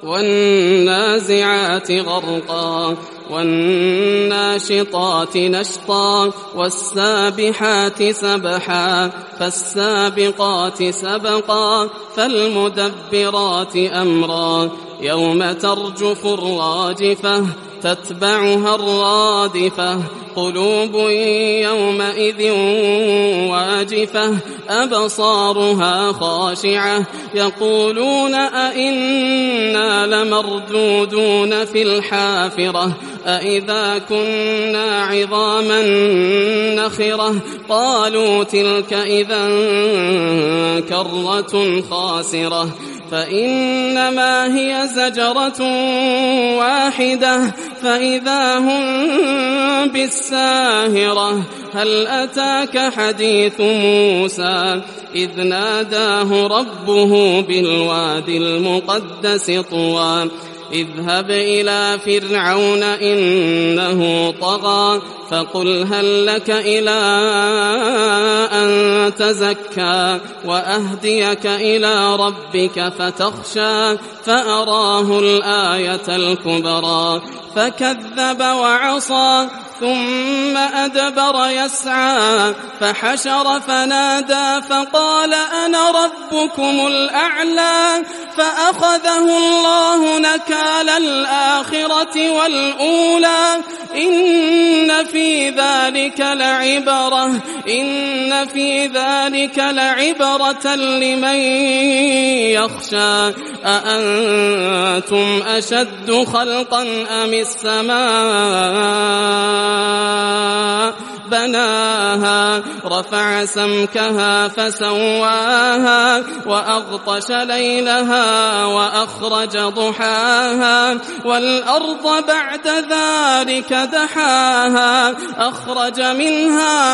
والنازعات غرقا والناشطات نشطا والسابحات سبحا فالسابقات سبقا فالمدبرات أمرا يوم ترجف الراجفة تتبعها الرادفة قلوب يومئذ واجفة أبصارها خاشعة يقولون أئنا لمردودون في الحافرة أئذا كنا عظاما نخرة قالوا تلك إذا كرة خاسرة فإنما هي زجرة واحدة فإذا هم بالساهرة هل أتاك حديث موسى إذ ناداه ربه بالوادي المقدس طوى اذهب إلى فرعون إنه طغى فقل هل لك إلى أن تزكى وأهديك إلى ربك فتخشى فأراه الآية الكبرى فكذب وعصى ثم أدبر يسعى فحشر فنادى فقال أنا ربكم الأعلى فأخذه الله نكال الآخرة والأولى إن في ذلك لعبرة لمن يخشى أأنتم أشد خلقا أم السماء بناها رفع سمكها فسواها وأغطش ليلها وأخرج ضحاها والأرض بعد ذلك دحاها أخرج منها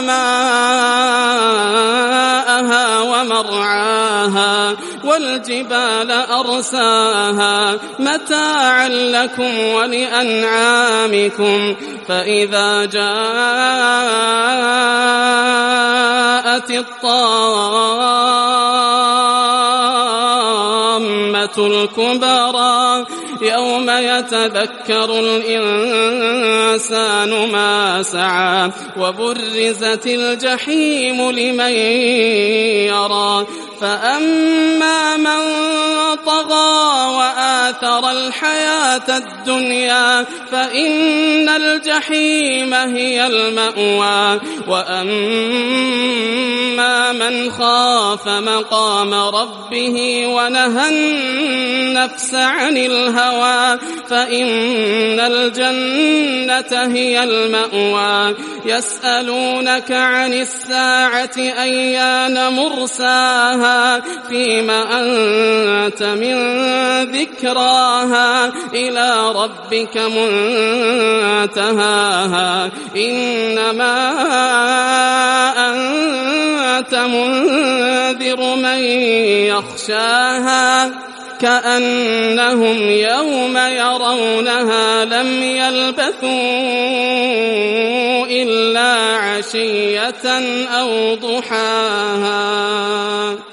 ماءها ومرعاها والجبال أرساها متاعا لكم ولأنعامكم فإذا جاءت الطامة الكبرى يوم يتذكر الإنسان ما سعى وبرزت الجحيم لمن يرى فأما من طغى وآثر الحياة الدنيا فإن الجحيم هي المأوى وأما من خاف مقام ربه ونهى النفس عن الهوى فإن الجنة هي المأوى يسألونك عن الساعة أيان مرساها فيما أنت من ذكراها إلى ربك منتهاها إنما أنت منذر من يخشاها كأنهم يوم يرونها لم يلبثوا إلا عشية أو ضحاها.